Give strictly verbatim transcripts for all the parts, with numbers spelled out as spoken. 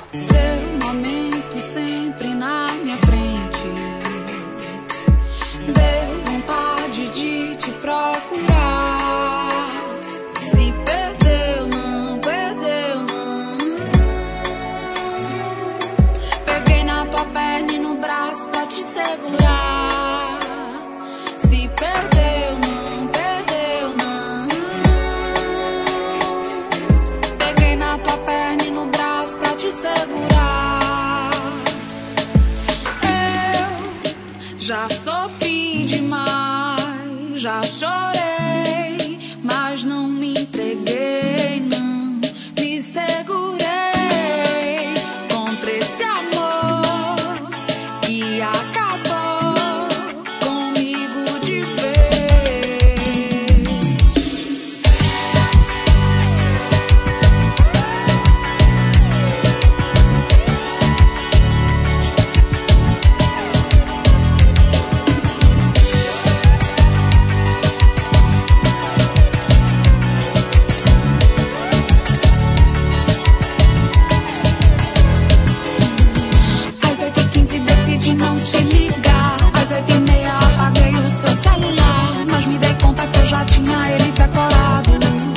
Seu momento sempre na minha frente. Deu vontade de te procurar. Se perdeu, não perdeu, não. Peguei na tua perna e no braço pra te segurar. Se perdeu, não perdeu, não. Peguei na tua perna e no braço pra te segurar. Eu já sofri demais, já chorei, mas não me entreguei, não me segurei contra esse amor que acabou comigo de vez. Às oito e quinze decidi não te ligar. Às oito e meia apaguei o seu celular, mas me dei conta que eu já tinha ele decorado.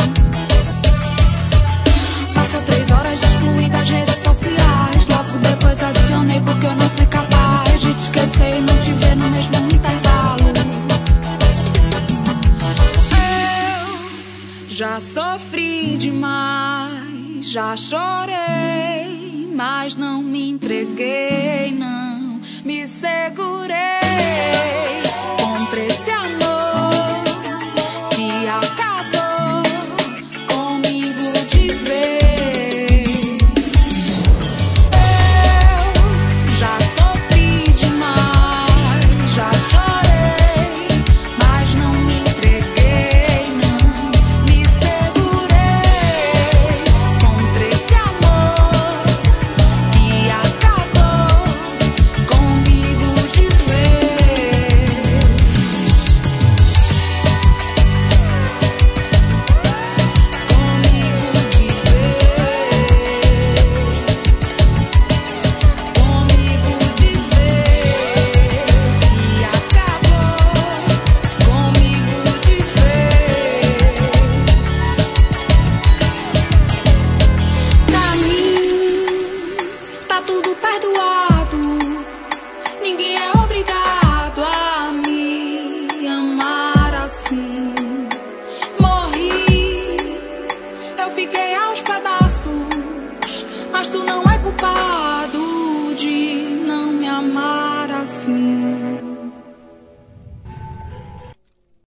Passou três horas de excluir das redes sociais. Logo depois adicionei porque eu não fui capaz de te esquecer e não te ver no mesmo intervalo. Eu já sofri demais, já chorei, mas não me entreguei, não me segurei contra esse amor que acabou comigo de vez. Eu já sofri demais, já chorei, mas não me entreguei, não me segurei contra esse amor que acabou comigo de vez. Comigo de vez. Comigo de vez. Que acabou comigo de vez. Pra mim tá tudo perdoado. Ninguém é obrigado a me amar assim. Morri, eu fiquei aos pedaços, mas tu não é culpado de não me amar.